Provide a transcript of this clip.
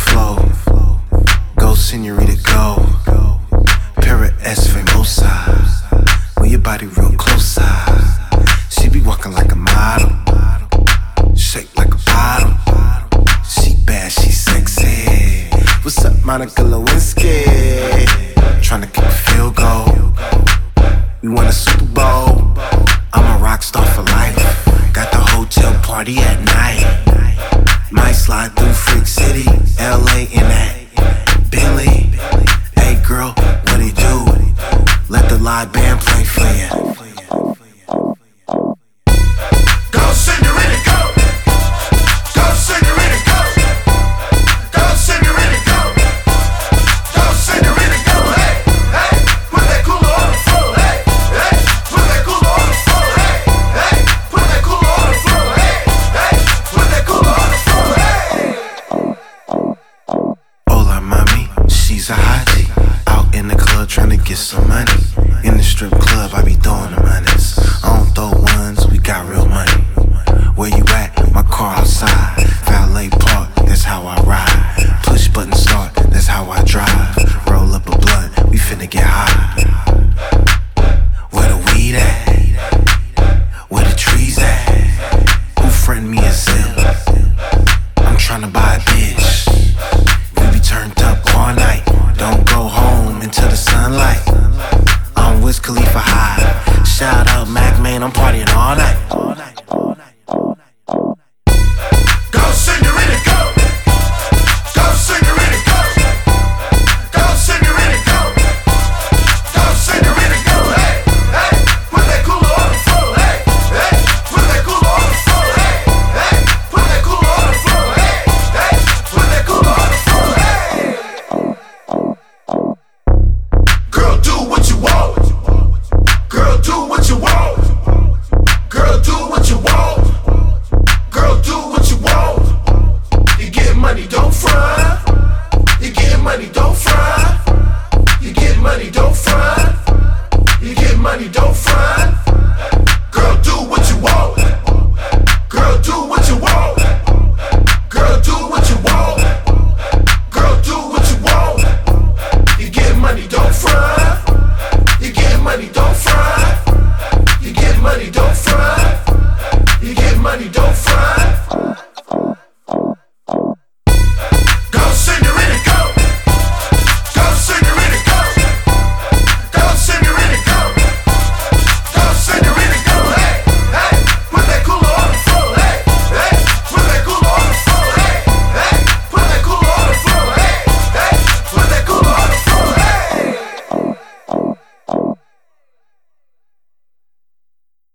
flow. Go, senorita, go. Para es famosa. When your body real close, she be walking like a model. Shake like a bottle. She bad, she sexy. What's up, Monica Lewinsky? Tryna kick a field goal. We won a Super Bowl. I'm a rock star for life. Got the hotel party at night. Might slide through Freak City, LA in that Bentley. Hey girl, what it do? Let the live band play for you. Go, senorita, go. Go, senorita, go. Go, senorita, go. Go, senorita, go. Hey, hey, put that cooler on the floor. Hey, hey, put that cooler on the floor. Hey, hey, put that cooler on the floor. Hey, hey, put that cooler on the floor. Hey. Hola, mommy, she's a hottie. Out in the club tryna get some money. In the strip club, I be throwing the monies. I don't throw ones, we got real money. Where you at? My car outside. Valet park, that's how I